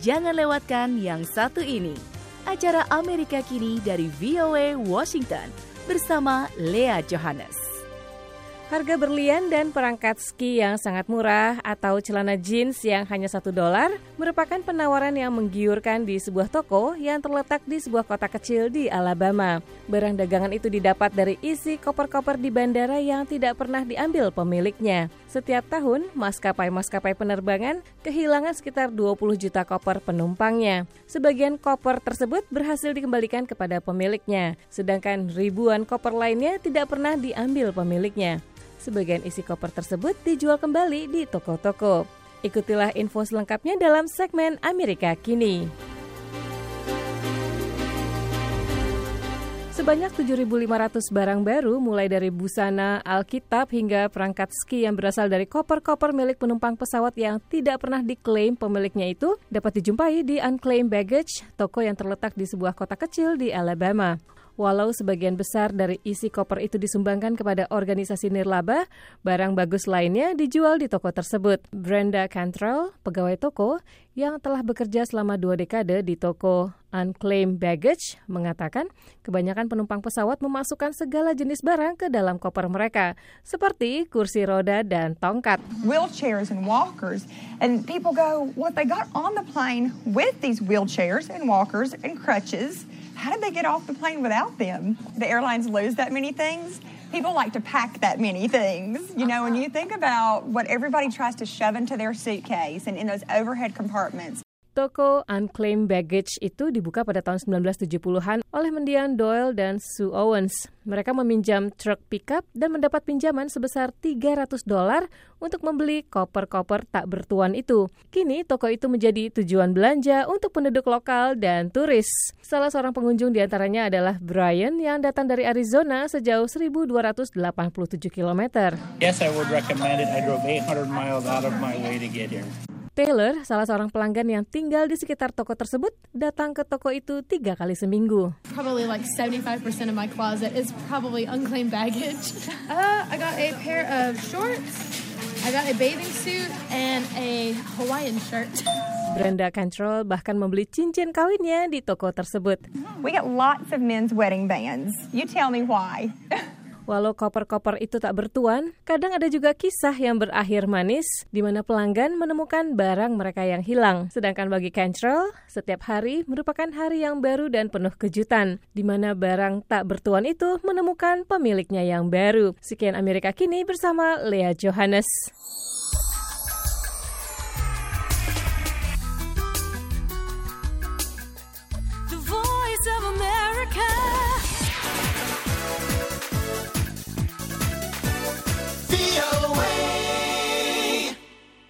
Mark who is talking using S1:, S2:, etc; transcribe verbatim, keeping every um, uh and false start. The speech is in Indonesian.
S1: Jangan lewatkan yang satu ini. Acara Amerika Kini dari V O A Washington bersama Lea Johannes.
S2: Harga berlian dan perangkat ski yang sangat murah atau celana jeans yang hanya satu dolar merupakan penawaran yang menggiurkan di sebuah toko yang terletak di sebuah kota kecil di Alabama. Barang dagangan itu didapat dari isi koper-koper di bandara yang tidak pernah diambil pemiliknya. Setiap tahun, maskapai-maskapai penerbangan kehilangan sekitar dua puluh juta koper penumpangnya. Sebagian koper tersebut berhasil dikembalikan kepada pemiliknya, sedangkan ribuan koper lainnya tidak pernah diambil pemiliknya. Sebagian isi koper tersebut dijual kembali di toko-toko. Ikutilah info selengkapnya dalam segmen Amerika Kini. Sebanyak tujuh ribu lima ratus barang baru mulai dari busana, Alkitab hingga perangkat ski yang berasal dari koper-koper milik penumpang pesawat yang tidak pernah diklaim pemiliknya itu dapat dijumpai di Unclaimed Baggage, toko yang terletak di sebuah kota kecil di Alabama. Walau sebagian besar dari isi koper itu disumbangkan kepada organisasi nirlaba, barang bagus lainnya dijual di toko tersebut. Brenda Cantrell, pegawai toko yang telah bekerja selama dua dekade di toko Unclaimed Baggage, mengatakan kebanyakan penumpang pesawat memasukkan segala jenis barang ke dalam koper mereka, seperti kursi roda dan tongkat.
S3: Wheelchairs and walkers, and people go, well, if they got on the plane with these wheelchairs and walkers and crutches, how did they get off the plane without them? The airlines lose that many things. People like to pack that many things. You know, when you think about what everybody tries to shove into their suitcase and in those overhead compartments.
S2: Toko Unclaimed Baggage itu dibuka pada tahun sembilan belas tujuh puluhan oleh mendiang Doyle dan Sue Owens. Mereka meminjam truk pickup dan mendapat pinjaman sebesar tiga ratus dolar untuk membeli koper-koper tak bertuan itu. Kini toko itu menjadi tujuan belanja untuk penduduk lokal dan turis. Salah seorang pengunjung diantaranya adalah Brian yang datang dari Arizona sejauh seribu dua ratus delapan puluh tujuh kilometer.
S4: Yes, I would recommend it. I drove eight hundred miles out of my way to get here.
S2: Taylor, salah seorang pelanggan yang tinggal di sekitar toko tersebut, datang ke toko itu tiga kali seminggu.
S5: Probably like seventy-five percent of my closet is probably unclaimed baggage. Uh, I got a pair of shorts, I got a bathing suit, and a Hawaiian shirt.
S2: Brenda Cantrell bahkan membeli cincin kawinnya di toko tersebut.
S3: We got lots of men's wedding bands. You tell me why.
S2: Walau koper-koper itu tak bertuan, kadang ada juga kisah yang berakhir manis di mana pelanggan menemukan barang mereka yang hilang. Sedangkan bagi Cantrell, setiap hari merupakan hari yang baru dan penuh kejutan, di mana barang tak bertuan itu menemukan pemiliknya yang baru. Sekian Amerika Kini bersama Lea Johannes.